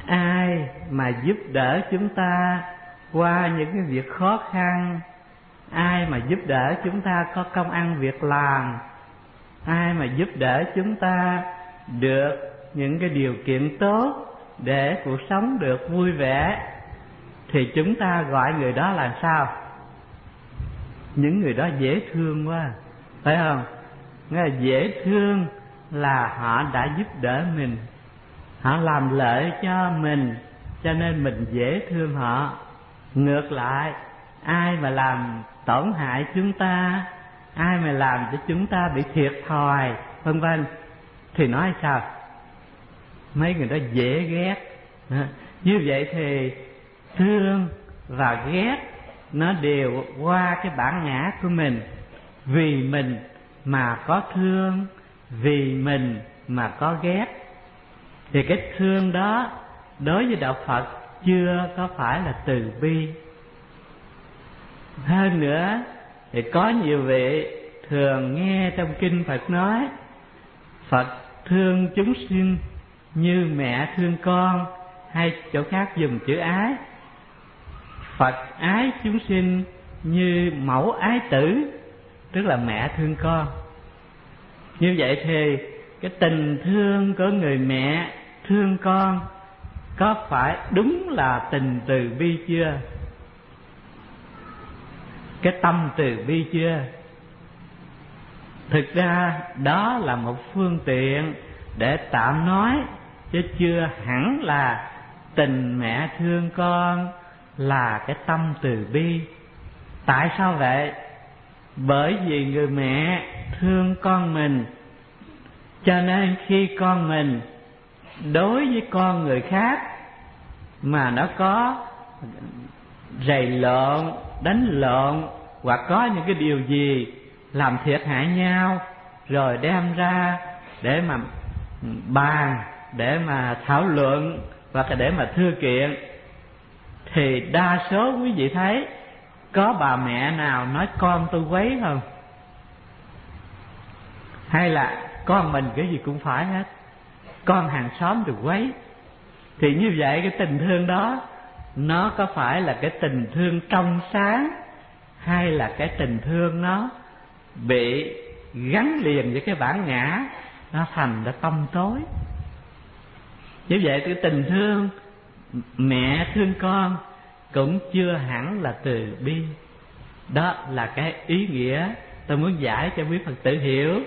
ai mà giúp đỡ chúng ta qua những cái việc khó khăn, ai mà giúp đỡ chúng ta có công ăn việc làm, ai mà giúp đỡ chúng ta được những cái điều kiện tốt để cuộc sống được vui vẻ, thì chúng ta gọi người đó là sao? Những người đó dễ thương quá, phải không? Nghĩa là dễ thương là họ đã giúp đỡ mình, họ làm lợi cho mình, cho nên mình dễ thương họ. Ngược lại, ai mà làm tổn hại chúng ta, ai mà làm cho chúng ta bị thiệt thòi, vân vân, thì nói sao? Mấy người đó dễ ghét. Như vậy thì thương và ghét nó đều qua cái bản ngã của mình. Vì mình mà có thương, vì mình mà có ghét. Thì cái thương đó đối với đạo Phật chưa có phải là từ bi. Hơn nữa thì có nhiều vị thường nghe trong kinh Phật nói Phật thương chúng sinh như mẹ thương con, hay chỗ khác dùng chữ ái. Phật ái chúng sinh như mẫu ái tử, tức là mẹ thương con. Như vậy thì cái tình thương của người mẹ thương con có phải đúng là tình từ bi chưa? Cái tâm từ bi chưa? Thực ra đó là một phương tiện để tạm nói, chứ chưa hẳn là tình mẹ thương con là cái tâm từ bi. Tại sao vậy? Bởi vì người mẹ thương con mình, cho nên khi con mình đối với con người khác mà nó có rầy lộn, đánh lộn, hoặc có những cái điều gì làm thiệt hại nhau, rồi đem ra để mà bàn, để mà thảo luận, hoặc là để mà thưa kiện, thì đa số quý vị thấy có bà mẹ nào nói con tôi quấy không? Hay là con mình cái gì cũng phải hết, con hàng xóm được quấy? Thì như vậy cái tình thương đó nó có phải là cái tình thương trong sáng, hay là cái tình thương nó bị gắn liền với cái bản ngã, nó thành ra tâm tối? Như vậy cái tình thương mẹ thương con cũng chưa hẳn là từ bi. Đó là cái ý nghĩa tôi muốn giải cho quý Phật tử hiểu.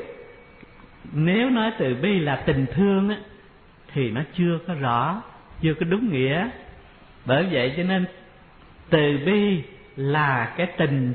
Nếu nói từ bi là tình thương á, thì nó chưa có rõ, chưa có đúng nghĩa. Bởi vậy cho nên từ bi là cái tình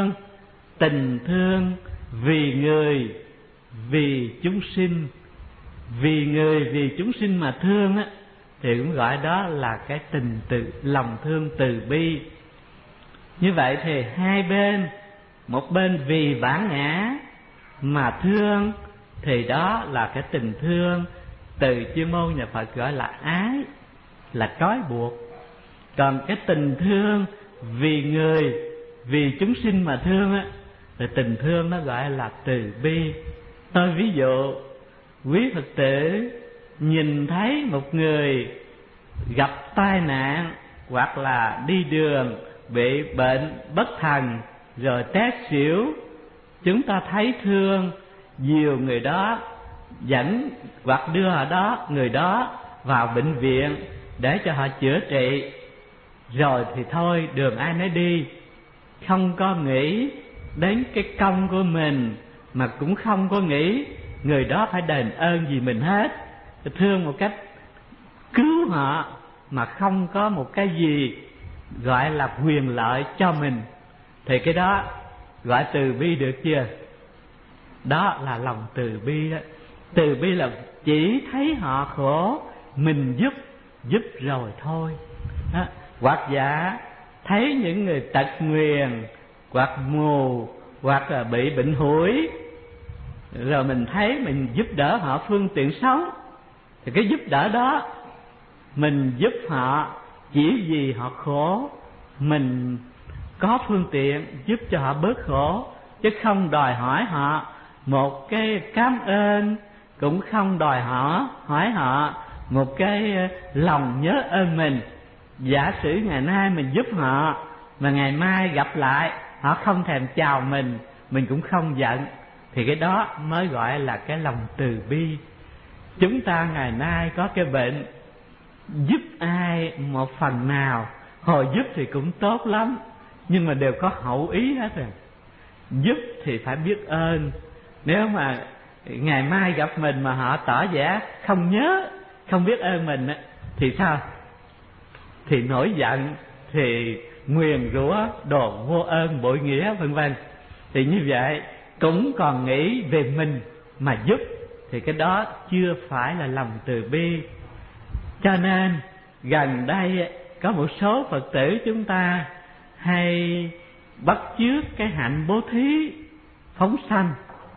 thương vì người, vì chúng sinh. Vì người, vì chúng sinh mà thương á, thì cũng gọi đó là cái tình lòng thương từ bi. Như vậy thì hai bên, một bên vì bản ngã mà thương, thì đó là cái tình thương từ chuyên môn nhà Phật gọi là ái, là trói buộc. Còn cái tình thương vì người, vì chúng sinh mà thương á, thì tình thương nó gọi là từ bi. Tôi ví dụ, quý Phật tử nhìn thấy một người gặp tai nạn, hoặc là đi đường bị bệnh bất thần rồi té xỉu, chúng ta thấy thương, dìu người đó, dẫn hoặc đưa người đó vào bệnh viện để cho họ chữa trị, rồi thì thôi đường ai nấy đi, không có nghĩ đến cái công của mình, mà cũng không có nghĩ người đó phải đền ơn gì mình hết. Thương một cách cứu họ mà không có một cái gì gọi là quyền lợi cho mình, thì cái đó gọi từ bi được chưa? Đó là lòng từ bi đó. Từ bi là chỉ thấy họ khổ, mình giúp rồi thôi đó. Hoặc giả thấy những người tật nguyền, hoặc mù, hoặc là bị bệnh hủi, rồi mình thấy mình giúp đỡ họ phương tiện sống, thì cái giúp đỡ đó mình giúp họ chỉ vì họ khổ, mình có phương tiện giúp cho họ bớt khổ, chứ không đòi hỏi họ một cái cảm ơn, cũng không đòi hỏi họ một cái lòng nhớ ơn mình. Giả sử ngày nay mình giúp họ mà ngày mai gặp lại họ không thèm chào mình cũng không giận, thì cái đó mới gọi là cái lòng từ bi. Chúng ta ngày nay có cái bệnh, giúp ai một phần nào, hồi giúp thì cũng tốt lắm, nhưng mà đều có hậu ý hết rồi. Giúp thì phải biết ơn. Nếu mà ngày mai gặp mình mà họ tỏ vẻ không nhớ, không biết ơn mình thì sao? Thì nổi giận, thì nguyền rủa, đồ vô ơn bội nghĩa vân vân. Thì như vậy cũng còn nghĩ về mình mà giúp, thì cái đó chưa phải là lòng từ bi. Cho nên gần đây có một số Phật tử chúng ta hay bắt chước cái hạnh bố thí, phóng sanh.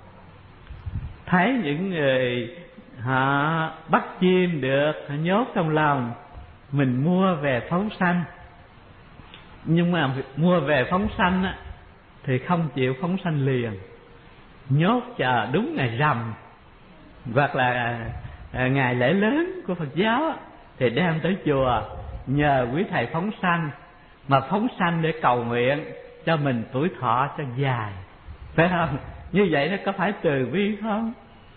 Thấy những người họ bắt chim được, họ nhốt trong lòng, mình mua về phóng sanh. Nhưng mà mua về phóng sanh á, thì không chịu phóng sanh liền, nhốt chờ đúng ngày rằm hoặc là ngày lễ lớn của Phật giáo á, thì đem tới chùa nhờ quý thầy phóng sanh. Mà phóng sanh để cầu nguyện cho mình tuổi thọ cho dài, phải không? Như vậy nó có phải từ bi không?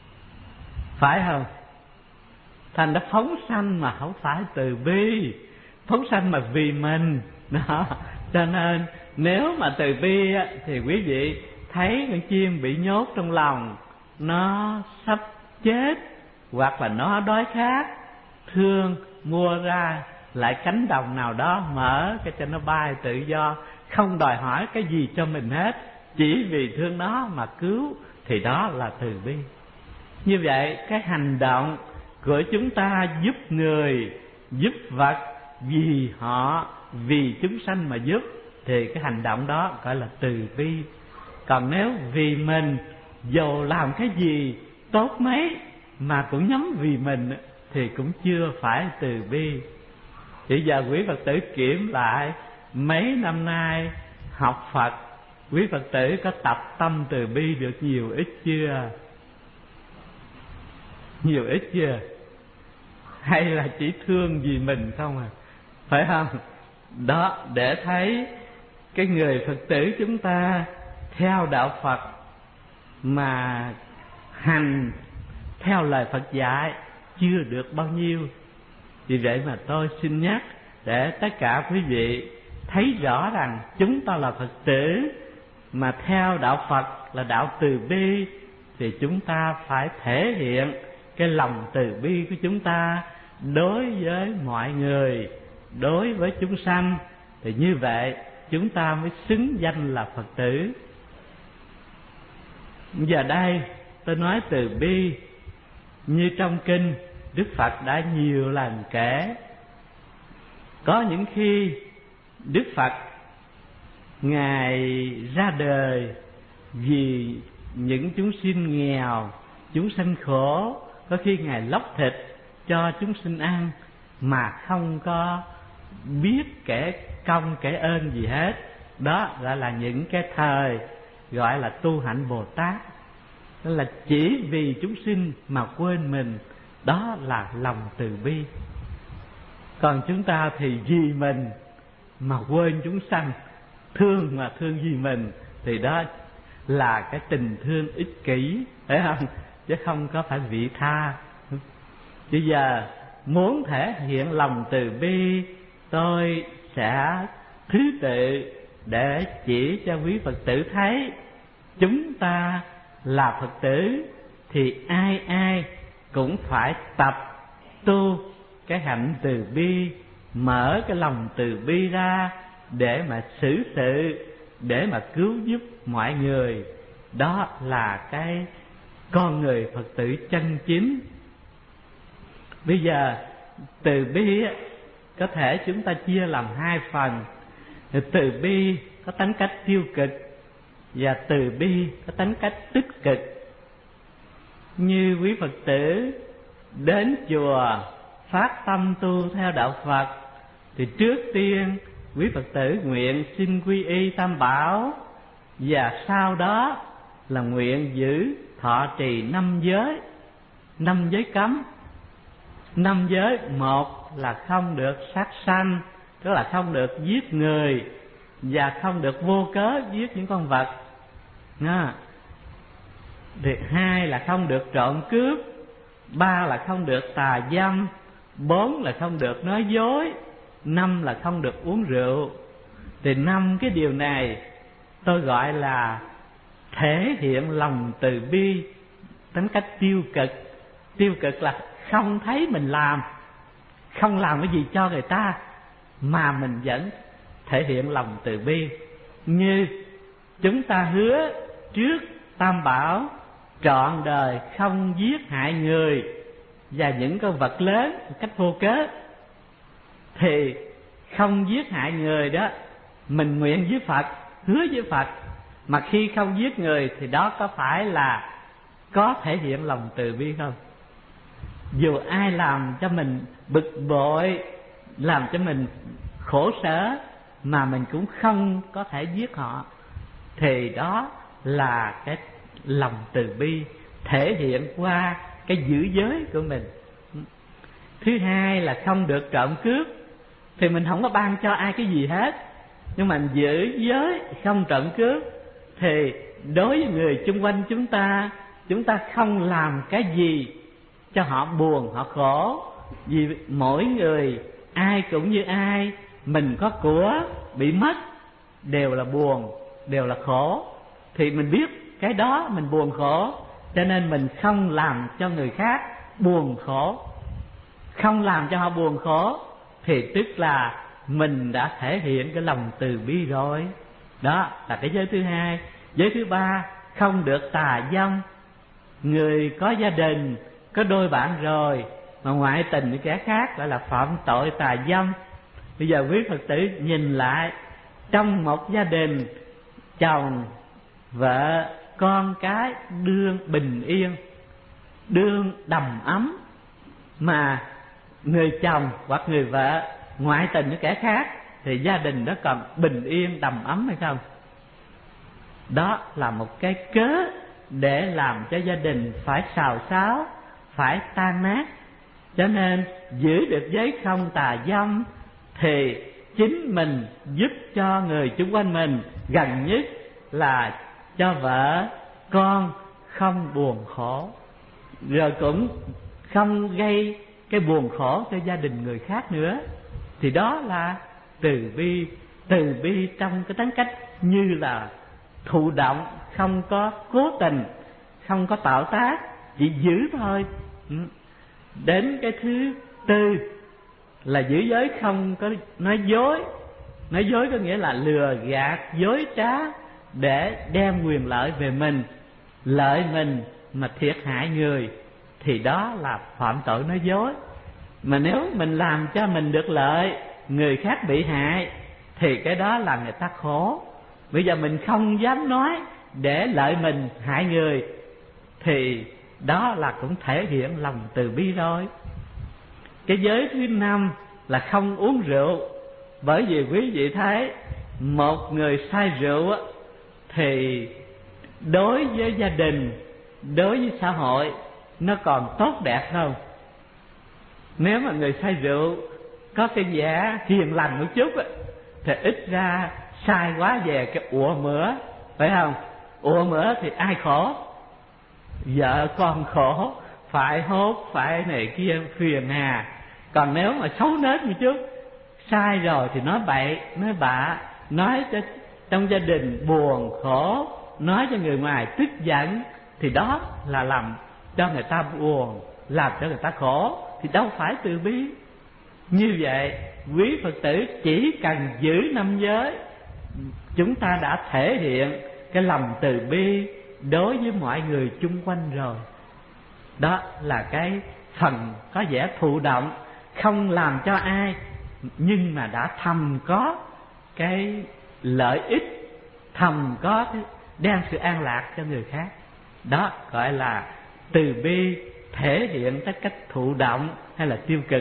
Phải không? Thành đã phóng sanh mà không phải từ bi, phóng sanh mà vì mình đó. Cho nên nếu mà từ bi á, thì quý vị thấy con chim bị nhốt trong lòng, nó sắp chết hoặc là nó đói khát, thương mua ra lại cánh đồng nào đó mở cái cho nó bay tự do, không đòi hỏi cái gì cho mình hết, chỉ vì thương nó mà cứu, thì đó là từ bi. Như vậy cái hành động của chúng ta giúp người, giúp vật, vì họ, vì chúng sanh mà giúp, thì cái hành động đó gọi là từ bi. Còn nếu vì mình, dù làm cái gì tốt mấy mà cũng nhắm vì mình, thì cũng chưa phải từ bi. Bây giờ quý Phật tử kiểm lại mấy năm nay học Phật, quý Phật tử có tập tâm từ bi được nhiều ít chưa? Nhiều ít chưa? Hay là chỉ thương vì mình không à? Phải không? Đó, để thấy cái người Phật tử chúng ta theo đạo Phật mà hành theo lời Phật dạy chưa được bao nhiêu. Vì vậy mà tôi xin nhắc để tất cả quý vị thấy rõ rằng chúng ta là Phật tử mà theo đạo Phật là đạo từ bi, thì chúng ta phải thể hiện cái lòng từ bi của chúng ta đối với mọi người, đối với chúng sanh, thì như vậy chúng ta mới xứng danh là Phật tử. Giờ đây tôi nói từ bi như trong kinh Đức Phật đã nhiều lần kể. Có những khi Đức Phật Ngài ra đời vì những chúng sinh nghèo, chúng sanh khổ, có khi Ngài lóc thịt cho chúng sinh ăn mà không có biết kể công kể ơn gì hết. Đó gọi là những cái thời gọi là tu hạnh Bồ Tát, đó là chỉ vì chúng sinh mà quên mình. Đó là lòng từ bi. Còn chúng ta thì vì mình mà quên chúng sanh, thương mà thương vì mình, thì đó là cái tình thương ích kỷ, phải không? Chứ không có phải vị tha. Bây giờ muốn thể hiện lòng từ bi, tôi sẽ thứ tự để chỉ cho quý Phật tử thấy chúng ta là Phật tử thì ai ai cũng phải tập tu cái hạnh từ bi, mở cái lòng từ bi ra để mà xử sự, để mà cứu giúp mọi người. Đó là cái con người Phật tử chân chính. Bây giờ từ bi có thể chúng ta chia làm hai phần. Từ bi có tính cách tiêu cực và từ bi có tính cách tích cực. Như quý Phật tử đến chùa phát tâm tu theo đạo Phật, thì trước tiên quý Phật tử nguyện xin quy y Tam Bảo, và sau đó là nguyện giữ thọ trì 5 giới cấm. 5 giới. Một là không được sát sanh, tức là không được giết người, và không được vô cớ giết những con vật. Thì 2 là không được trộm cướp, 3 là không được tà dâm, 4 là không được nói dối, 5 là không được uống rượu. Thì 5 cái điều này tôi gọi là thể hiện lòng từ bi tính cách tiêu cực. Tiêu cực là không thấy mình làm, không làm cái gì cho người ta, mà mình vẫn thể hiện lòng từ bi. Như chúng ta hứa trước Tam Bảo trọn đời không giết hại người và những con vật lớn một cách vô cớ, thì không giết hại người đó mình nguyện với Phật, hứa với Phật, mà khi không giết người thì đó có phải là có thể hiện lòng từ bi không? Dù ai làm cho mình bực bội, làm cho mình khổ sở, mà mình cũng không có thể giết họ, thì đó là cái lòng từ bi thể hiện qua cái giữ giới của mình. Thứ hai là không được trộm cướp. Thì mình không có ban cho ai cái gì hết, nhưng mà giữ giới không trộm cướp, thì đối với người chung quanh chúng ta không làm cái gì cho họ buồn, họ khổ. Vì mỗi người ai cũng như ai, mình có của bị mất đều là buồn, đều là khổ. Thì mình biết cái đó mình buồn khổ, cho nên mình không làm cho người khác buồn khổ. Không làm cho họ buồn khổ thì tức là mình đã thể hiện cái lòng từ bi rồi. Đó là cái giới thứ hai. Giới thứ ba, không được tà dâm. Người có gia đình, có đôi bạn rồi mà ngoại tình với kẻ khác gọi là phạm tội tà dâm. Bây giờ quý Phật tử nhìn lại, trong một gia đình, chồng, vợ, con cái đương bình yên, đương đầm ấm, mà người chồng hoặc người vợ ngoại tình với kẻ khác, thì gia đình đó còn bình yên đầm ấm hay không? Đó là một cái cớ để làm cho gia đình phải xào xáo, phải tan nát. Cho nên giữ được giới không tà dâm thì chính mình giúp cho người xung quanh mình, gần nhất là cho vợ con không buồn khổ, rồi cũng không gây cái buồn khổ cho gia đình người khác nữa. Thì đó là từ bi. Từ bi trong cái tính cách như là thụ động, không có cố tình, không có tạo tác, chỉ giữ thôi. Đến cái thứ tư là giữ giới không có nói dối. Nói dối có nghĩa là lừa gạt, dối trá để đem quyền lợi về mình, lợi mình mà thiệt hại người, thì đó là phạm tội nói dối. Mà nếu mình làm cho mình được lợi, người khác bị hại, thì cái đó là người ta khổ. Bây giờ mình không dám nói để lợi mình hại người, thì đó là cũng thể hiện lòng từ bi rồi. Cái giới thứ năm là không uống rượu. Bởi vì quý vị thấy một người say rượu thì đối với gia đình, đối với xã hội nó còn tốt đẹp không? Nếu mà người say rượu có cái vẻ hiền lành một chút thì ít ra sai quá về cái ụa mửa, phải không? Ụa mửa thì ai khổ? Vợ con khổ, phải hốt, phải này kia phiền hà. Còn nếu mà xấu nết một chút, sai rồi thì nói bậy, nói bạ, nói cho trong gia đình buồn khổ, nói cho người ngoài tức giận, thì đó là làm cho người ta buồn, làm cho người ta khổ, thì đâu phải từ bi. Như vậy quý Phật tử chỉ cần giữ 5 giới, chúng ta đã thể hiện cái lòng từ bi đối với mọi người chung quanh rồi. Đó là cái phần có vẻ thụ động, không làm cho ai, nhưng mà đã thầm có cái lợi ích, thầm có cái đem sự an lạc cho người khác. Đó gọi là từ bi thể hiện cái cách thụ động hay là tiêu cực.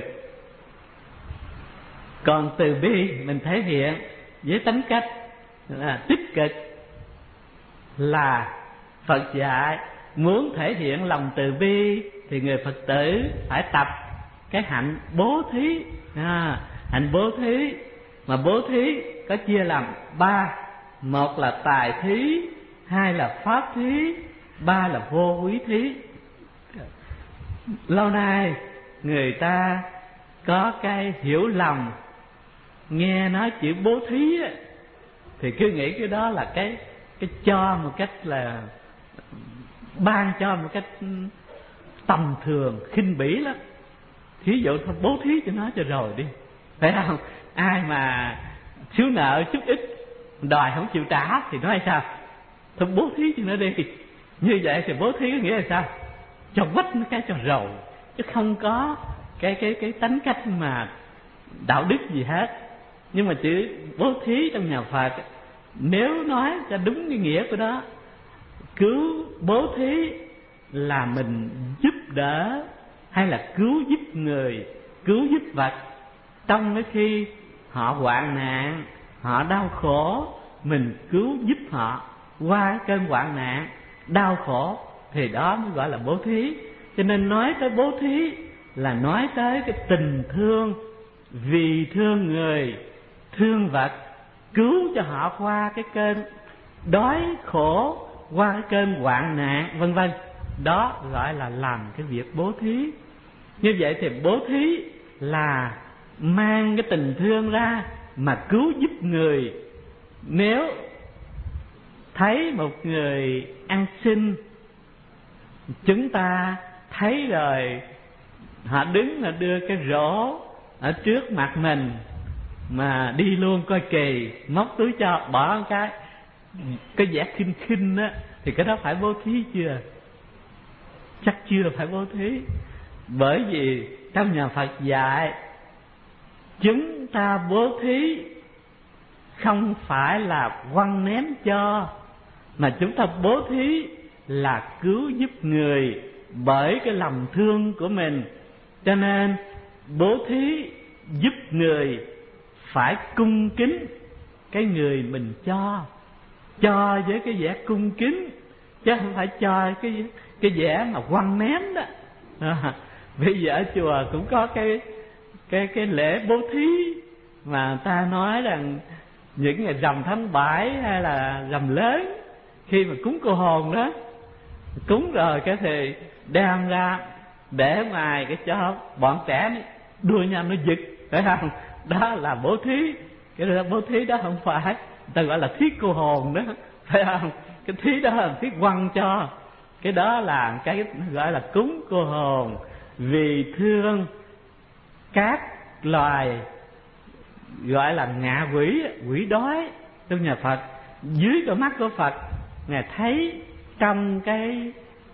Còn từ bi mình thể hiện với tính cách là tích cực, là Phật dạy muốn thể hiện lòng từ bi thì người Phật tử phải tập cái hạnh bố thí. Hạnh bố thí, mà bố thí có chia làm 3. Một là tài thí, 2 là pháp thí, 3 là vô úy thí. Lâu nay người ta có cái hiểu lầm, nghe nói chữ bố thí á, thì cứ nghĩ cái đó là cái cho một cách là ban cho một cách tầm thường, khinh bỉ lắm. Thí dụ thôi bố thí cho nó cho rồi đi, phải không? Ai mà thiếu nợ chút ít đòi không chịu trả thì nói sao? Thôi bố thí cho nó đi. Như vậy thì bố thí có nghĩa là sao? Cho quách nó cái cho rồi, chứ không có cái tánh cách mà đạo đức gì hết. Nhưng mà chữ bố thí trong nhà Phật, nếu nói cho đúng cái nghĩa của đó, cứu bố thí là mình giúp đỡ hay là cứu giúp người, cứu giúp vật trong cái khi họ hoạn nạn, họ đau khổ, mình cứu giúp họ qua cái cơn hoạn nạn đau khổ, thì đó mới gọi là bố thí. Cho nên nói tới bố thí là nói tới cái tình thương, vì thương người, thương vật, cứu cho họ qua cái cơn đói khổ, qua cái cơn hoạn nạn, vân vân. Đó gọi là làm cái việc bố thí. Như vậy thì bố thí là mang cái tình thương ra mà cứu giúp người. Nếu thấy một người ăn xin, chúng ta thấy rồi, họ đứng là đưa cái rổ ở trước mặt mình mà đi luôn coi kỳ, móc túi cho, bỏ một cái vẻ khinh khinh á, thì cái đó phải bố thí chưa? Chắc chưa phải bố thí. Bởi vì trong nhà Phật dạy chúng ta bố thí không phải là quăng ném cho, mà chúng ta bố thí là cứu giúp người bởi cái lòng thương của mình. Cho nên bố thí giúp người phải cung kính cái người mình cho với cái vẻ cung kính, chứ không phải cho cái vẻ mà quăng ném đó. Bây giờ ở chùa cũng có cái lễ bố thí mà ta nói rằng những ngày rằm tháng 7 hay là rằm lớn, khi mà cúng cô hồn đó, cúng rồi cái thì đem ra để ngoài cái cho bọn trẻ nó đua nhau nó giật, phải không? Đó là bố thí. Cái đó bố thí đó không phải, người ta gọi là thí cô hồn đó, phải không? Cái thí đó là thí quăng cho, cái đó là cái gọi là cúng cô hồn, vì thương các loài gọi là ngạ quỷ, quỷ đói trong nhà Phật. Dưới con mắt của Phật, Ngài thấy trong cái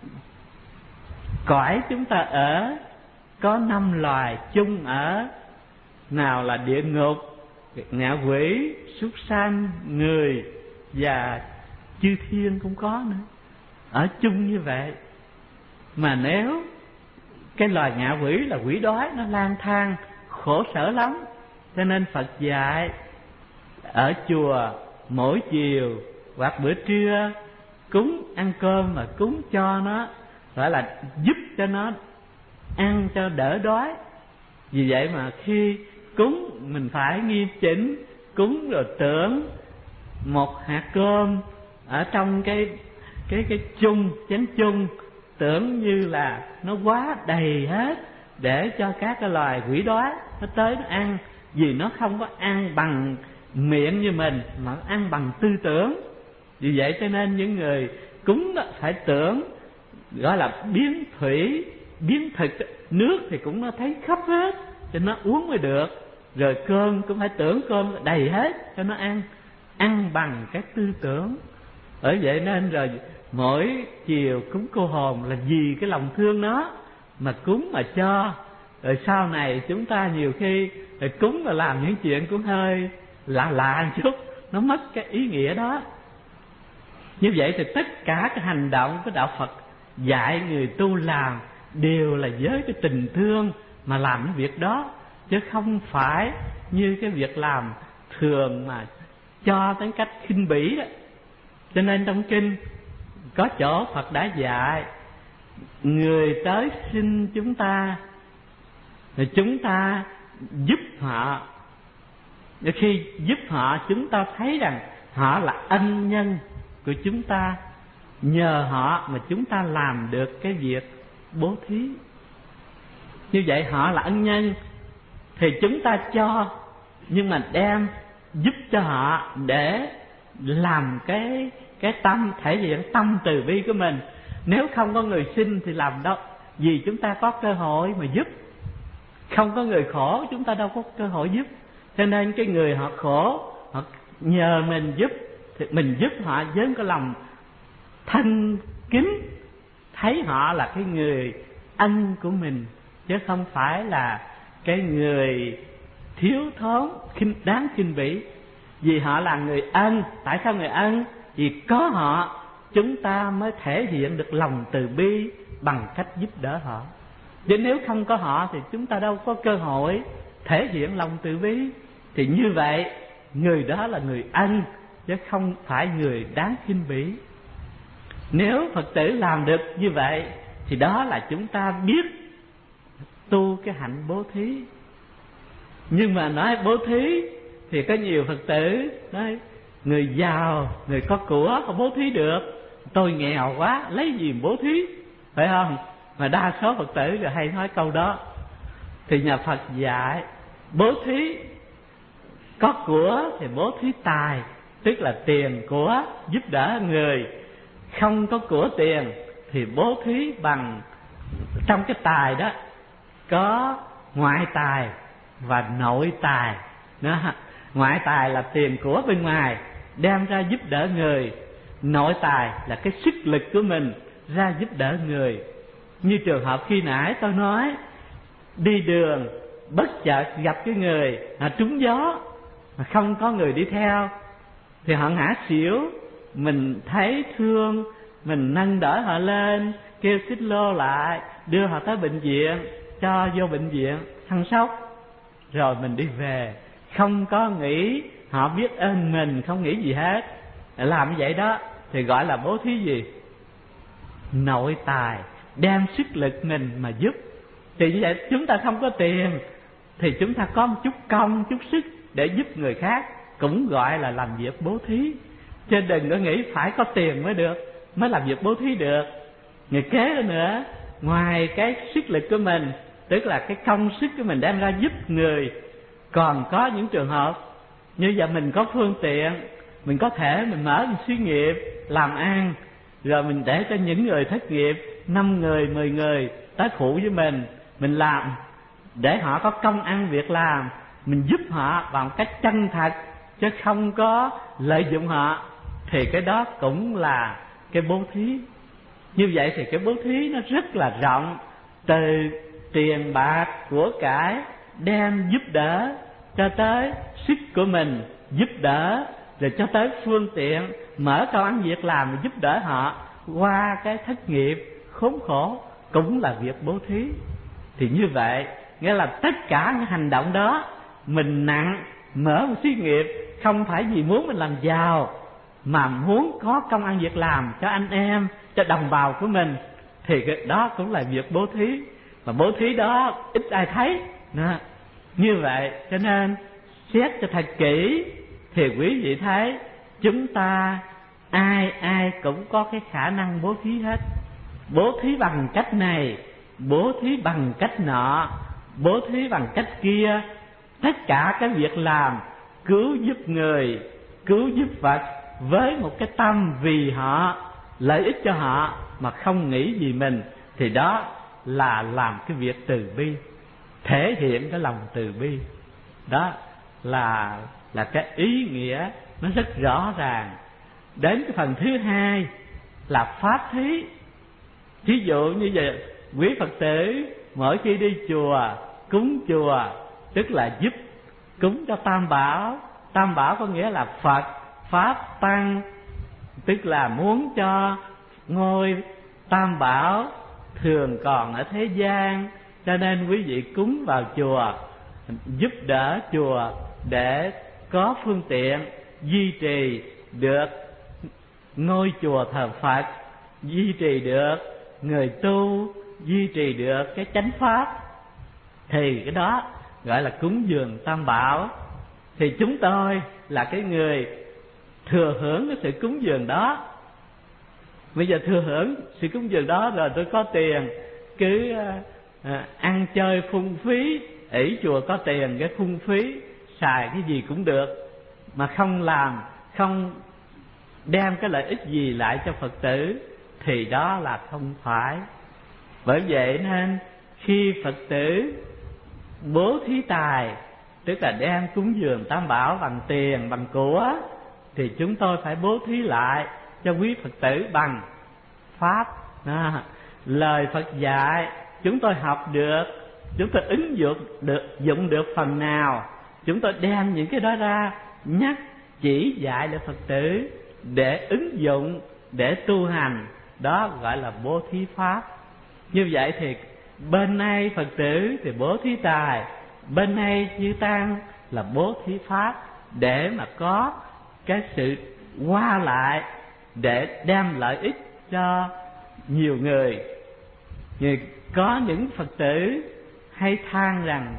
cõi chúng ta ở có 5 loài chung ở, nào là địa ngục, ngạ quỷ, súc sanh, người và chư thiên cũng có nữa, ở chung như vậy. Mà nếu cái loài ngạ quỷ là quỷ đói, nó lang thang khổ sở lắm, cho nên Phật dạy ở chùa mỗi chiều hoặc bữa trưa cúng ăn cơm mà cúng cho nó, gọi là giúp cho nó ăn cho đỡ đói. Vì vậy mà khi cúng mình phải nghiêm chỉnh, cúng rồi tưởng một hạt cơm ở trong cái chung, chén chung, tưởng như là nó quá đầy hết để cho các cái loài quỷ đói nó tới nó ăn. Vì nó không có ăn bằng miệng như mình, mà nó ăn bằng tư tưởng. Vì vậy cho nên những người cúng đó phải tưởng, gọi là biến thủy biến thực. Nước thì cũng nó thấy khắp hết cho nó uống mới được, rồi cơm cũng phải tưởng cơm đầy hết cho nó ăn bằng cái tư tưởng. Bởi vậy nên rồi mỗi chiều cúng cô hồn là vì cái lòng thương nó mà cúng mà cho. Rồi sau này chúng ta nhiều khi cúng là làm những chuyện cũng hơi lạ một chút, nó mất cái ý nghĩa đó. Như vậy thì tất cả cái hành động của đạo Phật dạy người tu làm đều là với cái tình thương mà làm cái việc đó, chứ không phải như cái việc làm thường mà cho tới cách khinh bỉ đó. Cho nên trong kinh có chỗ Phật đã dạy người tới xin chúng ta Rồi chúng ta giúp họ. Và khi giúp họ, chúng ta thấy rằng họ là ân nhân của chúng ta. Nhờ họ mà chúng ta làm được cái việc bố thí. Như vậy họ là ân nhân thì chúng ta cho, nhưng mà đem giúp cho họ để làm cái tâm, thể hiện tâm từ bi của mình. Nếu không có người xin thì làm đâu, vì chúng ta có cơ hội mà giúp. Không có người khổ chúng ta đâu có cơ hội giúp. Cho nên cái người họ khổ, họ nhờ mình giúp thì mình giúp họ với cái lòng thanh kính, thấy họ là cái người ân của mình, chứ không phải là cái người thiếu thốn đáng khinh bỉ. Vì họ là người ân. Tại sao người ân? Vì có họ chúng ta mới thể hiện được lòng từ bi bằng cách giúp đỡ họ. Chứ nếu không có họ thì chúng ta đâu có cơ hội thể hiện lòng từ bi. Thì như vậy người đó là người ân, chứ không phải người đáng khinh bỉ. Nếu Phật tử làm được như vậy thì đó là chúng ta biết tu cái hạnh bố thí. Nhưng mà nói bố thí thì có nhiều Phật tử nói người giàu, người có của không bố thí được, tôi nghèo quá lấy gì bố thí, phải không? Mà đa số Phật tử rồi hay nói câu đó. Thì nhà Phật dạy bố thí có của thì bố thí tài, tức là tiền của giúp đỡ người. Không có của tiền thì bố thí bằng, trong cái tài đó có ngoại tài và nội tài đó. Ngoại tài là tiền của bên ngoài đem ra giúp đỡ người, nội tài là cái sức lực của mình ra giúp đỡ người. Như trường hợp khi nãy tôi nói, đi đường bất chợt gặp cái người trúng gió mà không có người đi theo thì họ ngã xỉu, mình thấy thương, mình nâng đỡ họ lên, kêu xích lô lại, đưa họ tới bệnh viện, cho vô bệnh viện săn sóc, rồi mình đi về. Không có nghĩ họ biết ơn mình, không nghĩ gì hết. Làm như vậy đó thì gọi là bố thí gì? Nội tài, đem sức lực mình mà giúp. Thì như vậy chúng ta không có tiền thì chúng ta có một chút công, chút sức để giúp người khác, cũng gọi là làm việc bố thí. Chứ đừng có nghĩ phải có tiền mới được, mới làm việc bố thí được. Người kế nữa, ngoài cái sức lực của mình, tức là cái công sức của mình đem ra giúp người, còn có những trường hợp như giờ mình có phương tiện, mình có thể mình mở một xí nghiệp làm ăn, rồi mình để cho những người thất nghiệp 5 người, 10 người tới phụ với mình làm để họ có công ăn việc làm, mình giúp họ bằng cách chân thật chứ không có lợi dụng họ, thì cái đó cũng là cái bố thí. Như vậy thì cái bố thí nó rất là rộng, từ tiền bạc của cải đem giúp đỡ, cho tới sức của mình giúp đỡ, rồi cho tới phương tiện mở công ăn việc làm giúp đỡ họ qua cái thất nghiệp khốn khổ, cũng là việc bố thí. Thì như vậy nghĩa là tất cả những hành động đó mình nặng mở một xí nghiệp không phải vì muốn mình làm giàu, mà muốn có công ăn việc làm cho anh em, cho đồng bào của mình, thì cái đó cũng là việc bố thí. Mà bố thí đó ít ai thấy đó. Như vậy cho nên xét cho thật kỹ thì quý vị thấy chúng ta ai ai cũng có cái khả năng bố thí hết. Bố thí bằng cách này, bố thí bằng cách nọ, bố thí bằng cách kia. Tất cả cái việc làm cứu giúp người, cứu giúp vật với một cái tâm vì họ, lợi ích cho họ mà không nghĩ vì mình, thì đó là làm cái việc từ bi, thể hiện cái lòng từ bi. Đó là cái ý nghĩa nó rất rõ ràng. Đến cái phần thứ hai là pháp thí. Ví dụ như vậy, quý Phật tử mỗi khi đi chùa, cúng chùa, tức là giúp cúng cho Tam Bảo. Tam Bảo có nghĩa là Phật, Pháp, Tăng, tức là muốn cho ngôi Tam Bảo thường còn ở thế gian, cho nên quý vị cúng vào chùa, giúp đỡ chùa để có phương tiện duy trì được ngôi chùa thờ Phật, duy trì được người tu, duy trì được cái chánh pháp. thì cái đó gọi là cúng dường Tam Bảo. Thì chúng tôi là cái người thừa hưởng cái sự cúng dường đó. Bây giờ thừa hưởng sự cúng dường đó rồi tôi có tiền cứ ăn chơi phung phí, ỷ chùa có tiền cái phung phí xài cái gì cũng được, mà không làm, không đem cái lợi ích gì lại cho Phật tử thì đó là không phải. Bởi vậy nên khi Phật tử bố thí tài, tức là đem cúng dường Tam Bảo bằng tiền, bằng của, thì chúng tôi phải bố thí lại cho quý Phật tử bằng pháp. Lời Phật dạy chúng tôi học được, chúng tôi ứng dụng được phần nào, chúng tôi đem những cái đó ra nhắc chỉ dạy để Phật tử để ứng dụng, để tu hành. Đó gọi là bố thí pháp. Như vậy thì bên này Phật tử thì bố thí tài, bên này chư tăng là bố thí pháp, để mà có cái sự qua lại, để đem lợi ích cho nhiều người. Vì có những Phật tử hay than rằng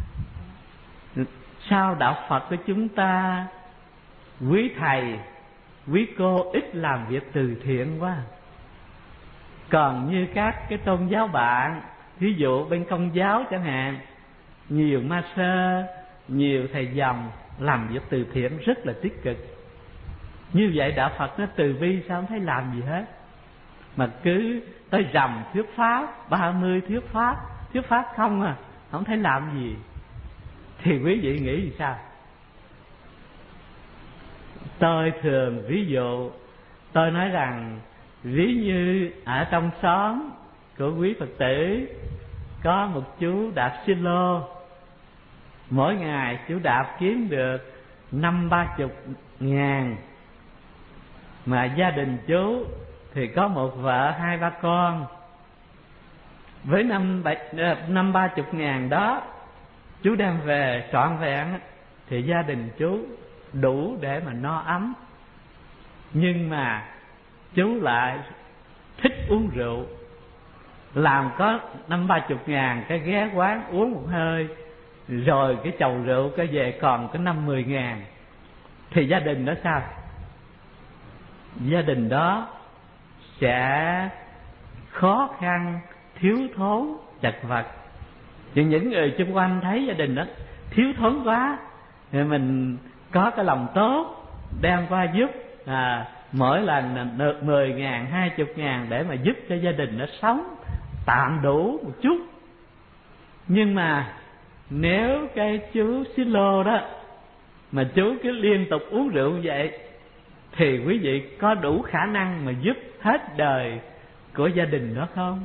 sao đạo Phật của chúng ta quý thầy quý cô ít làm việc từ thiện quá. Còn như các cái tôn giáo bạn, ví dụ bên Công giáo chẳng hạn, nhiều ma sơ, nhiều thầy dòng làm việc từ thiện rất là tích cực. Như vậy đạo Phật nó từ bi sao không thấy làm gì hết, mà cứ tới rằm thuyết pháp, 30 thuyết pháp không à, không thấy làm gì. Thì quý vị nghĩ gì sao? Tôi thường ví dụ, tôi nói rằng ví như ở trong xóm của quý Phật tử có một chú đạp xích lô, mỗi ngày chú đạp kiếm được 50-30 ngàn, mà gia đình chú thì có một vợ 2-3 con. Với 50-30 ngàn đó chú đem về trọn vẹn thì gia đình chú đủ để mà no ấm. Nhưng mà chú lại thích uống rượu, làm có 50-30 ngàn cái ghé quán uống một hơi, rồi cái chầu rượu cái về còn có 50-10 ngàn. Thì gia đình đó sao? Gia đình đó sẽ khó khăn, thiếu thốn, chật vật. Những người xung quanh thấy gia đình đó thiếu thốn quá, thì mình có cái lòng tốt đem qua giúp, mỗi lần được 10 ngàn, 20 ngàn để mà giúp cho gia đình nó sống tạm đủ một chút. Nhưng mà nếu cái chú xí lô đó mà chú cứ liên tục uống rượu như vậy thì quý vị có đủ khả năng mà giúp hết đời của gia đình đó không?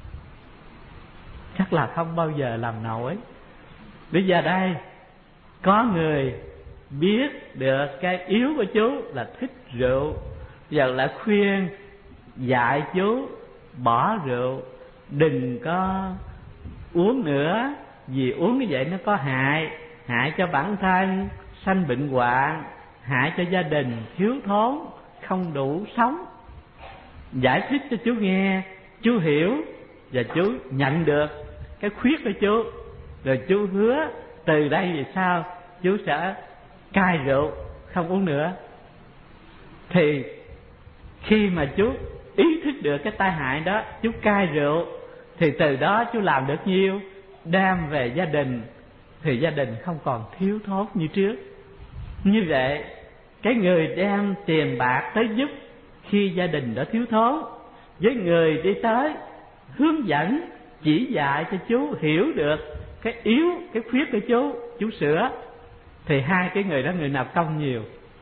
Chắc là không bao giờ làm nổi. Bây giờ đây có người biết được cái yếu của chú là thích rượu, giờ lại khuyên dạy chú bỏ rượu, đừng có uống nữa, vì uống như vậy nó có hại cho bản thân, sanh bệnh hoạn, hại cho gia đình thiếu thốn, không đủ sống. Giải thích cho chú nghe, chú hiểu và chú nhận được cái khuyết của chú, rồi chú hứa từ đây về sau chú sẽ cai rượu, không uống nữa. Thì khi mà chú ý thức được cái tai hại đó, chú cai rượu, thì từ đó chú làm được nhiêu, đem về gia đình thì gia đình không còn thiếu thốn như trước. Như vậy cái người đem tiền bạc tới giúp khi gia đình đã thiếu thốn, với người đi tới hướng dẫn chỉ dạy cho chú hiểu được cái yếu, cái khuyết của chú sửa, thì hai cái người đó người nào công nhiều?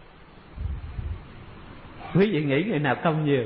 Quý vị nghĩ người nào công nhiều?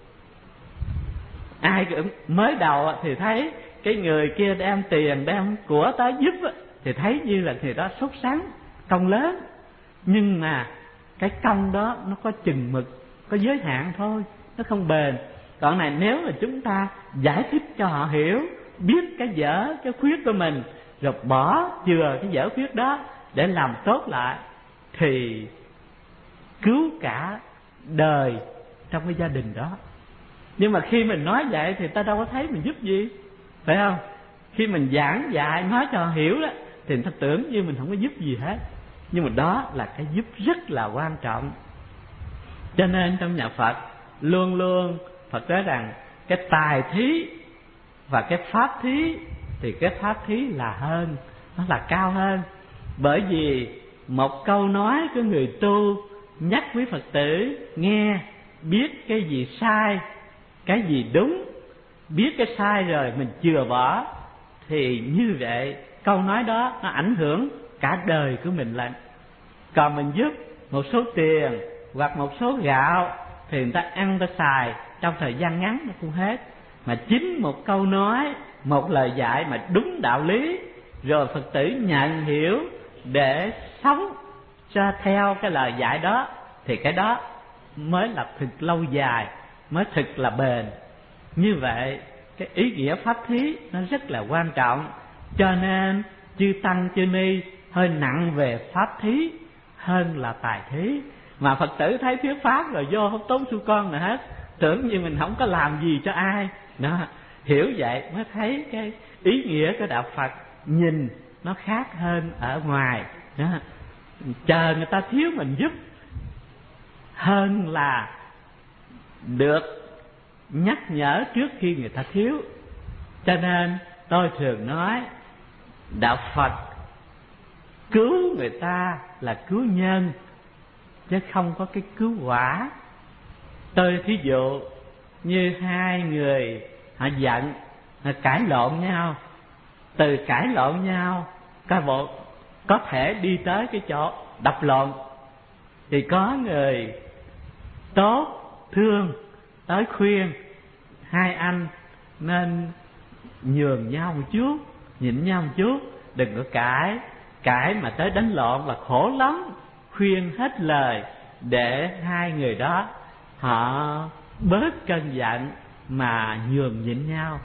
Ai cũng mới đầu thì thấy cái người kia đem tiền đem của tới giúp thì thấy như là người đó sốt sắng, công lớn. Nhưng mà cái công đó nó có chừng mực, có giới hạn thôi, nó không bền. Còn này nếu mà chúng ta giải thích cho họ hiểu, biết cái dở, cái khuyết của mình, rồi bỏ chừa cái dở khuyết đó để làm tốt lại, thì cứu cả đời trong cái gia đình đó. Nhưng mà khi mình nói vậy thì ta đâu có thấy mình giúp gì, phải không? khi mình giảng dạy nói cho hiểu đó thì người ta tưởng như mình không có giúp gì hết, nhưng mà đó là cái giúp rất là quan trọng. Cho nên trong nhà Phật luôn luôn Phật nói rằng cái tài thí và cái pháp thí, thì cái pháp thí là hơn, nó là cao hơn. Bởi vì một câu nói của người tu nhắc quý Phật tử nghe, biết cái gì sai, cái gì đúng, biết cái sai rồi mình chừa bỏ, thì như vậy câu nói đó nó ảnh hưởng cả đời của mình lên. Còn mình giúp một số tiền hoặc một số gạo thì người ta ăn ta xài trong thời gian ngắn nó cũng hết. Mà chính một câu nói, một lời dạy mà đúng đạo lý, rồi Phật tử nhận hiểu để sống cho theo cái lời dạy đó, thì cái đó mới là thực lâu dài, mới thực là bền. Như vậy cái ý nghĩa pháp thí nó rất là quan trọng. Cho nên chư tăng chư ni hơi nặng về pháp thí hơn là tài thí. Mà Phật tử thấy thuyết pháp rồi vô không tốn xu con nào hết, tưởng như mình không có làm gì cho ai đó. Hiểu vậy mới thấy cái ý nghĩa của đạo Phật nhìn nó khác hơn ở ngoài đó. Chờ người ta thiếu mình giúp hơn là được nhắc nhở trước khi người ta thiếu. Cho nên tôi thường nói đạo Phật cứu người ta là cứu nhân, chứ không có cái cứu quả. Tôi thí dụ như hai người họ giận, họ cãi lộn nhau, từ cãi lộn nhau các bộ có thể đi tới cái chỗ đập lộn, thì có người tốt thương tới khuyên hai anh nên nhường nhau một chút, nhịn nhau một chút, đừng có cãi. Cãi mà tới đánh lộn là khổ lắm. Khuyên hết lời để hai người đó họ bớt cơn giận mà nhường nhịn nhau.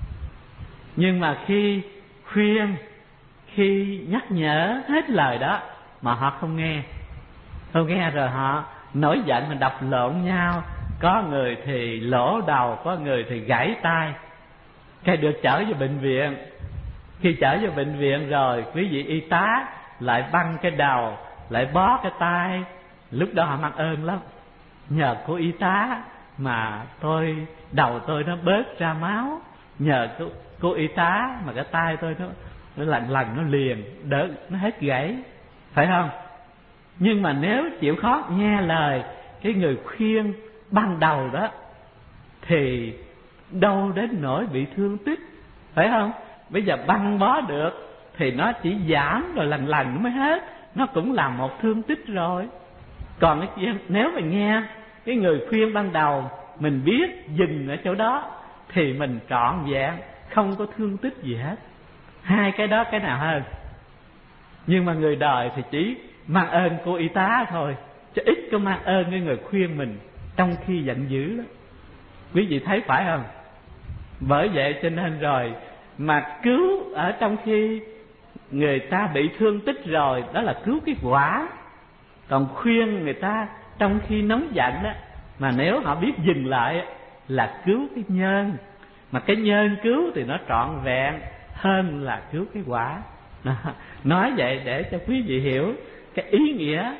Nhưng mà khi khuyên, khi nhắc nhở hết lời đó mà họ không nghe rồi họ nổi giận mà đập lộn nhau, có người thì lỗ đầu, có người thì gãy tay, cái được chở vào bệnh viện. Khi chở vào bệnh viện rồi, quý vị y tá lại băng cái đầu, lại bó cái tay. Lúc đó họ mang ơn lắm, nhờ cô y tá mà đầu tôi nó bớt ra máu, nhờ cô y tá mà cái tay tôi nó lần nó liền đỡ, nó hết gãy, phải không? Nhưng mà nếu chịu khó nghe lời cái người khuyên ban đầu đó thì đâu đến nỗi bị thương tích, phải không? Bây giờ băng bó được thì nó chỉ giảm rồi lần nó mới hết, nó cũng là một thương tích rồi. Còn cái kia nếu mình nghe cái người khuyên ban đầu, mình biết dừng ở chỗ đó thì mình trọn vẹn không có thương tích gì hết. Hai cái đó cái nào hơn? Nhưng mà người đời thì chỉ mang ơn cô y tá thôi, chứ ít có mang ơn cái người khuyên mình trong khi giận dữ đó. Quý vị thấy phải không? Bởi vậy cho nên rồi mà cứu ở trong khi người ta bị thương tích rồi, đó là cứu cái quả. Còn khuyên người ta trong khi nóng giận đó, mà nếu họ biết dừng lại là cứu cái nhân. Mà cái nhân cứu thì nó trọn vẹn hơn là cứu cái quả. Nói vậy để cho quý vị hiểu cái ý nghĩa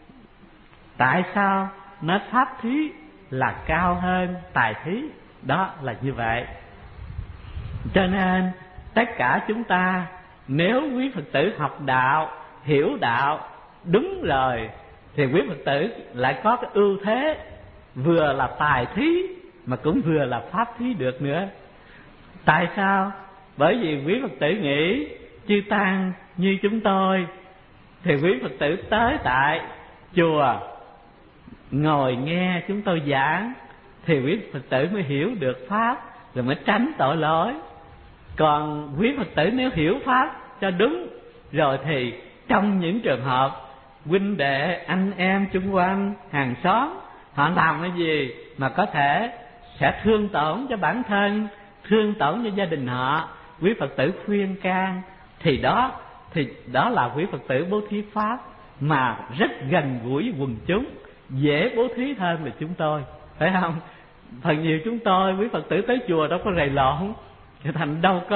tại sao nó pháp thí là cao hơn tài thí. Đó là như vậy. Cho nên tất cả chúng ta, nếu quý Phật tử học đạo, hiểu đạo đúng rồi, thì quý Phật tử lại có cái ưu thế vừa là tài thí mà cũng vừa là pháp thí được nữa. Tại sao? Bởi vì quý Phật tử nghĩ chư tăng như chúng tôi thì quý Phật tử tới tại chùa ngồi nghe chúng tôi giảng thì quý Phật tử mới hiểu được pháp, rồi mới tránh tội lỗi. Còn quý Phật tử nếu hiểu pháp cho đúng rồi thì trong những trường hợp huynh đệ, anh em chung quanh, hàng xóm họ làm cái gì mà có thể sẽ thương tổn cho bản thân, thương tổn cho gia đình họ, quý Phật tử khuyên can thì đó là quý Phật tử bố thí pháp mà rất gần gũi với quần chúng, dễ bố thí hơn là chúng tôi, phải không? Phần nhiều chúng tôi quý Phật tử tới chùa đâu có rầy lộn, thành đâu có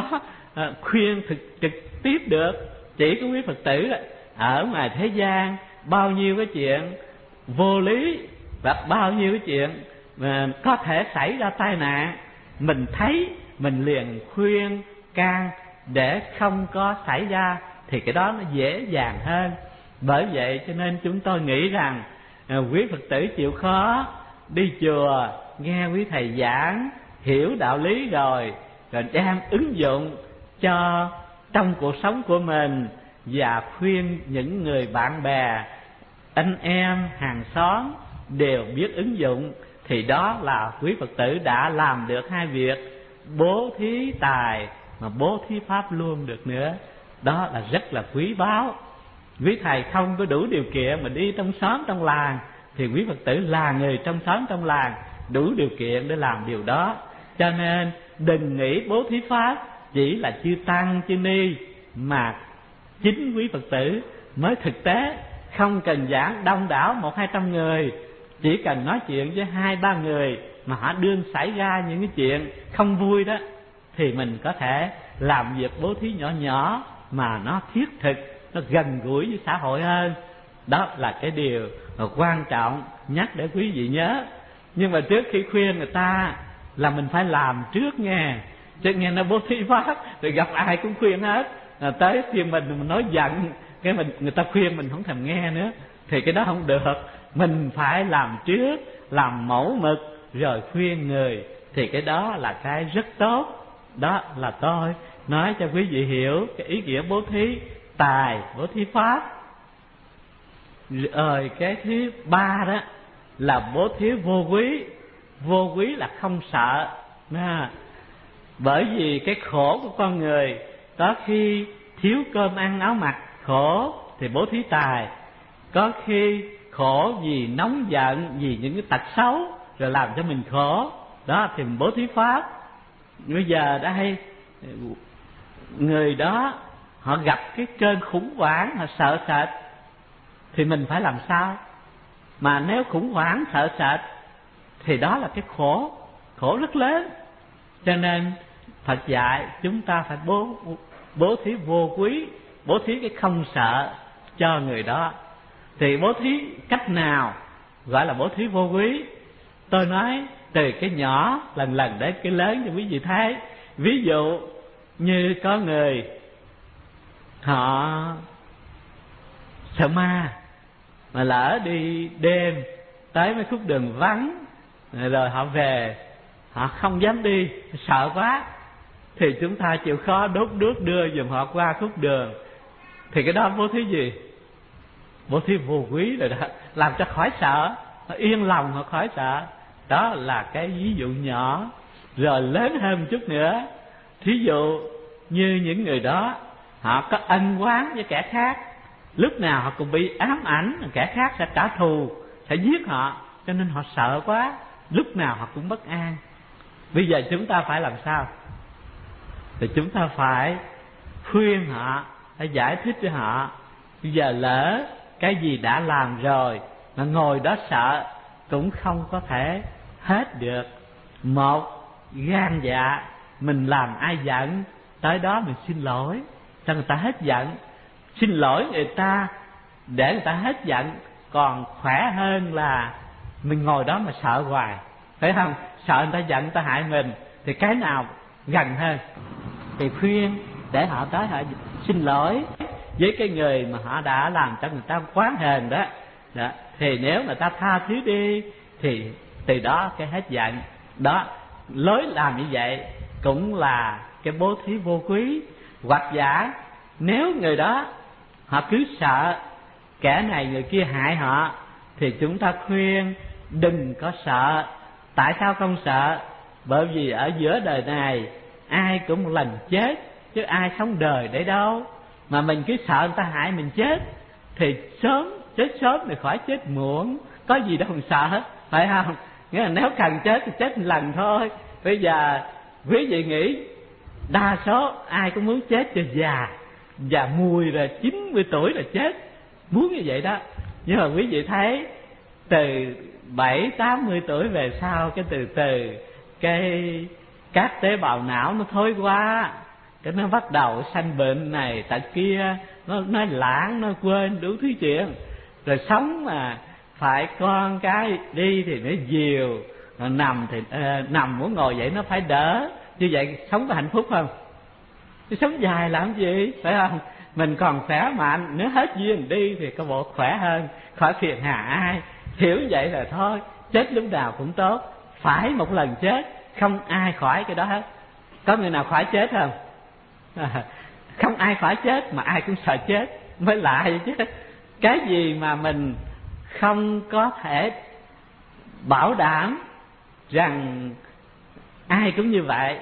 khuyên trực tiếp được. Chỉ có quý Phật tử ở ngoài thế gian bao nhiêu cái chuyện vô lý và bao nhiêu cái chuyện mà có thể xảy ra tai nạn, mình thấy mình liền khuyên can để không có xảy ra, thì cái đó nó dễ dàng hơn. Bởi vậy cho nên chúng tôi nghĩ rằng quý Phật tử chịu khó đi chùa nghe quý thầy giảng, hiểu đạo lý rồi đem ứng dụng cho trong cuộc sống của mình, và khuyên những người bạn bè, anh em, hàng xóm đều biết ứng dụng, thì đó là quý Phật tử đã làm được hai việc: bố thí tài mà bố thí pháp luôn được nữa. Đó là rất là quý báu. Quý thầy không có đủ điều kiện mà đi trong xóm trong làng, thì quý Phật tử là người trong xóm trong làng đủ điều kiện để làm điều đó. Cho nên đừng nghĩ bố thí pháp chỉ là chư tăng chư ni, mà chính quý Phật tử mới thực tế. Không cần giảng đông đảo 100-200 người, chỉ cần nói chuyện với 2-3 người mà họ đương xảy ra những cái chuyện không vui đó, thì mình có thể làm việc bố thí nhỏ nhỏ mà nó thiết thực, nó gần gũi với xã hội hơn. Đó là cái điều quan trọng nhắc để quý vị nhớ. Nhưng mà trước khi khuyên người ta là mình phải làm trước nghe. Chứ nghe nó bố thí pháp rồi gặp ai cũng khuyên hết, tới khi mình nói giận cái người ta khuyên mình không thèm nghe nữa, thì cái đó không được. Mình phải làm trước, làm mẫu mực rồi khuyên người, thì cái đó là cái rất tốt. Đó là tôi nói cho quý vị hiểu cái ý nghĩa bố thí tài, bố thí pháp. Rồi cái thứ ba đó là bố thí vô quý. Vô quý là không sợ. Bởi vì cái khổ của con người, có khi thiếu cơm ăn áo mặc khổ thì bố thí tài, có khi khổ vì nóng giận, vì những cái tật xấu rồi làm cho mình khổ, đó thì mình bố thí pháp. Bây giờ đây người đó họ gặp cái cơn khủng hoảng, họ sợ sệt, thì mình phải làm sao? Mà nếu khủng hoảng sợ sệt thì đó là cái khổ rất lớn. Cho nên Phật dạy chúng ta phải bố thí vô quý, bố thí cái không sợ cho người đó. Thì bố thí cách nào gọi là bố thí vô quý? Tôi nói từ cái nhỏ lần lần đến cái lớn cho quý vị thấy. Ví dụ như có người họ sợ ma, mà lỡ đi đêm tới mấy khúc đường vắng rồi họ về, họ không dám đi, sợ quá, thì chúng ta chịu khó đốt đuốc đưa giùm họ qua khúc đường. Thì cái đó bố thí gì? Bố thí vô quý rồi đó, làm cho khỏi sợ, họ yên lòng, họ khỏi sợ. Đó là cái ví dụ nhỏ. Rồi lớn hơn một chút nữa, thí dụ như những người đó họ có ân oán với kẻ khác, lúc nào họ cũng bị ám ảnh kẻ khác sẽ trả thù, sẽ giết họ, cho nên họ sợ quá, lúc nào họ cũng bất an. Bây giờ chúng ta phải làm sao? Thì chúng ta phải khuyên họ, phải giải thích cho họ. Bây giờ lỡ cái gì đã làm rồi mà ngồi đó sợ cũng không có thể hết được. Một, gan dạ mình làm ai giận, tới đó mình xin lỗi cho người ta hết giận. Xin lỗi người ta để người ta hết giận còn khỏe hơn là mình ngồi đó mà sợ hoài, phải không? Sợ người ta giận, người ta hại mình, thì cái nào gần hơn? Thì khuyên để họ tới họ xin lỗi với cái người mà họ đã làm cho người ta quá hờn đó. Thì nếu người ta tha thứ đi thì từ đó cái hết giận. Đó, lối làm như vậy cũng là cái bố thí vô quý. Hoặc giả nếu người đó họ cứ sợ kẻ này người kia hại họ, thì chúng ta khuyên đừng có sợ. Tại sao không sợ? Bởi vì ở giữa đời này ai cũng một lần chết, chứ ai sống đời để đâu. Mà mình cứ sợ người ta hại mình chết, thì chết sớm thì khỏi chết muộn, có gì đâu mà sợ hết, phải không? Nghĩa là nếu cần chết thì chết một lần thôi. Bây giờ quý vị nghĩ đa số ai cũng muốn chết cho già mùi rồi 90 tuổi là chết, muốn như vậy đó. Nhưng mà quý vị thấy từ 70-80 tuổi về sau, cái từ từ cái các tế bào não nó thối qua, cái nó bắt đầu sanh bệnh này tại kia, nó nói lãng, nó quên đủ thứ chuyện. Rồi sống mà phải con cái đi thì nó dìu, nằm thì nằm muốn ngồi dậy nó phải đỡ. Như vậy sống có hạnh phúc không? Chứ sống dài làm gì, phải không? Mình còn khỏe mạnh, nếu hết duyên đi thì có bộ khỏe hơn, khỏi phiền hà ai. Hiểu vậy là thôi, chết lúc nào cũng tốt. Phải một lần chết, không ai khỏi cái đó hết. Có người nào khỏi chết không? Không ai khỏi chết, mà ai cũng sợ chết, mới lạ vậy chứ. Cái gì mà mình không có thể bảo đảm rằng ai cũng như vậy,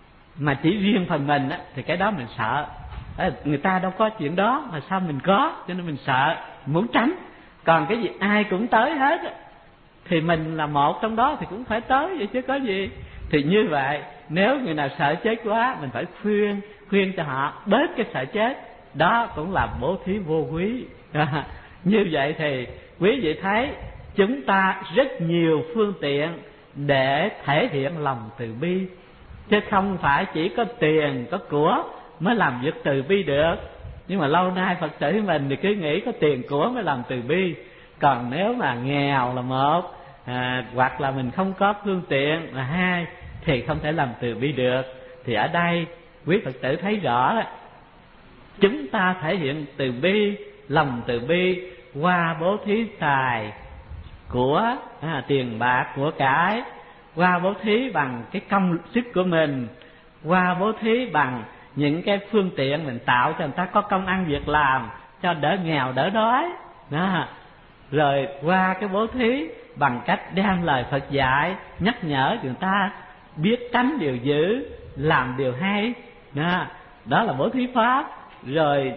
mà chỉ riêng phần mình á, thì cái đó mình sợ. Người ta đâu có chuyện đó mà sao mình có, cho nên mình sợ, muốn tránh. Còn cái gì ai cũng tới hết á, thì mình là một trong đó thì cũng phải tới vậy chứ có gì. Thì như vậy, nếu người nào sợ chết quá, mình phải khuyên cho họ bớt cái sợ chết. Đó cũng là bố thí vô quý. Như vậy thì quý vị thấy chúng ta rất nhiều phương tiện để thể hiện lòng từ bi, chứ không phải chỉ có tiền, có của mới làm việc từ bi được. Nhưng mà lâu nay Phật tử mình thì cứ nghĩ có tiền của mới làm từ bi. Còn nếu mà nghèo là một, hoặc là mình không có phương tiện là hai, thì không thể làm từ bi được. Thì ở đây quý Phật tử thấy rõ đó, chúng ta thể hiện từ bi, lòng từ bi qua bố thí tài của, tiền bạc của cải, qua bố thí bằng cái công sức của mình, qua bố thí bằng những cái phương tiện mình tạo cho người ta có công ăn việc làm, cho đỡ nghèo đỡ đói đó. Rồi qua cái bố thí bằng cách đem lời Phật dạy nhắc nhở người ta biết tránh điều dữ, làm điều hay đó. Đó là bố thí pháp. Rồi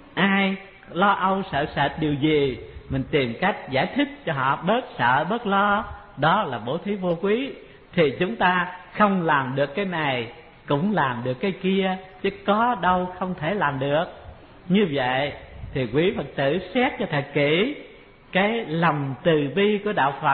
ai lo âu sợ sệt điều gì, mình tìm cách giải thích cho họ bớt sợ bớt lo, đó là bố thí vô quý. Thì chúng ta không làm được cái này cũng làm được cái kia, chứ có đâu không thể làm được. Như vậy thì quý Phật tử xét cho thật kỹ, cái lòng từ bi của đạo Phật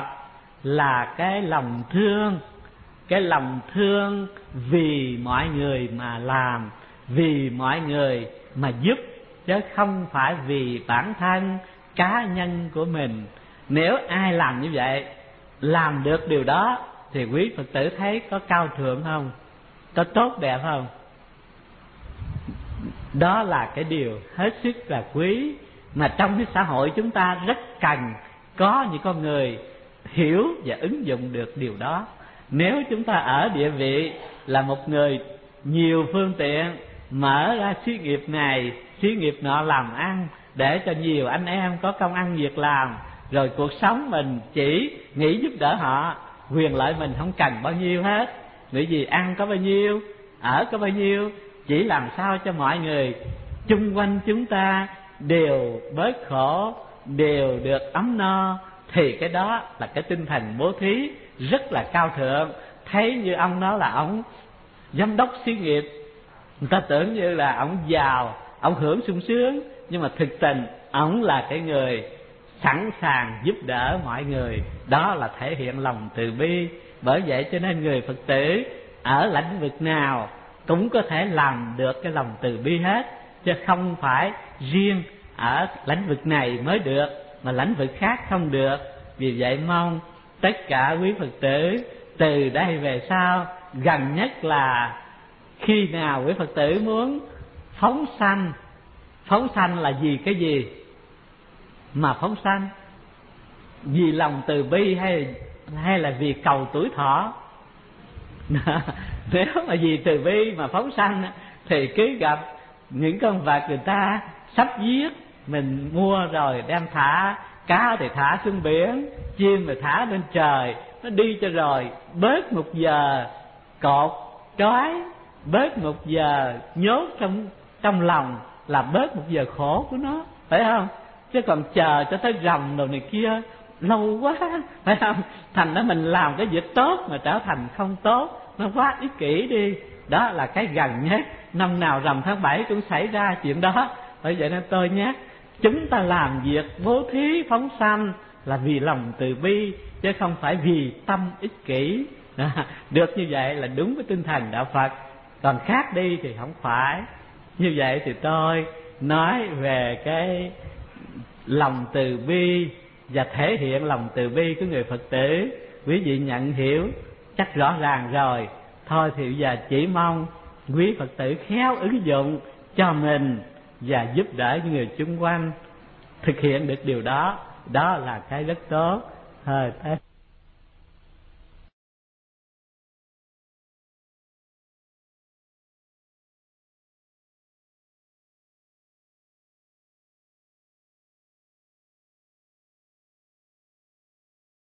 là cái lòng thương, cái lòng thương vì mọi người mà làm, vì mọi người mà giúp, chứ không phải vì bản thân cá nhân của mình. Nếu ai làm như vậy, làm được điều đó, thì quý Phật tử thấy có cao thượng không? Có tốt đẹp không? Đó là cái điều hết sức là quý, mà trong cái xã hội chúng ta rất cần có những con người hiểu và ứng dụng được điều đó. Nếu chúng ta ở địa vị là một người nhiều phương tiện, mở ra xí nghiệp này xí nghiệp nọ làm ăn, để cho nhiều anh em có công ăn việc làm, rồi cuộc sống mình chỉ nghĩ giúp đỡ họ, quyền lợi mình không cần bao nhiêu hết. Bởi vì ăn có bao nhiêu, ở có bao nhiêu, chỉ làm sao cho mọi người chung quanh chúng ta đều bớt khổ, đều được ấm no, thì cái đó là cái tinh thần bố thí rất là cao thượng. Thấy như ông đó là ông giám đốc xí nghiệp, người ta tưởng như là ông giàu, ông hưởng sung sướng, nhưng mà thực tình ông là cái người sẵn sàng giúp đỡ mọi người. Đó là thể hiện lòng từ bi. Bởi vậy cho nên người Phật tử ở lĩnh vực nào cũng có thể làm được cái lòng từ bi hết, chứ không phải riêng ở lĩnh vực này mới được mà lĩnh vực khác không được. Vì vậy mong tất cả quý Phật tử từ đây về sau, gần nhất là khi nào quý Phật tử muốn phóng sanh. Phóng sanh là vì cái gì mà phóng sanh? Vì lòng từ bi hay là vì cầu tuổi thọ? Nếu mà vì từ bi mà phóng sanh thì cứ gặp những con vật người ta sắp giết, mình mua rồi đem thả, cá thì thả xuống biển, chim thì thả lên trời, nó đi cho rồi, bớt một giờ cột trói, bớt một giờ nhốt trong lòng, là bớt một giờ khổ của nó, phải không? Chứ còn chờ cho tới rằm đồ này kia lâu quá, phải không? Thành ra mình làm cái việc tốt mà trở thành không tốt, nó quá ích kỷ đi. Đó là cái gần nhất, năm nào rằm tháng 7 cũng xảy ra chuyện đó. Bởi vậy nên tôi nhắc, chúng ta làm việc bố thí phóng sanh là vì lòng từ bi, chứ không phải vì tâm ích kỷ. Được như vậy là đúng với tinh thần đạo Phật. còn khác đi thì không phải. Như vậy thì tôi nói về cái lòng từ bi và thể hiện lòng từ bi của người Phật tử. Quý vị nhận hiểu chắc rõ ràng rồi. Thôi thì bây giờ chỉ mong quý Phật tử khéo ứng dụng cho mình và giúp đỡ những người chung quanh thực hiện được điều đó. Đó là cái rất tốt.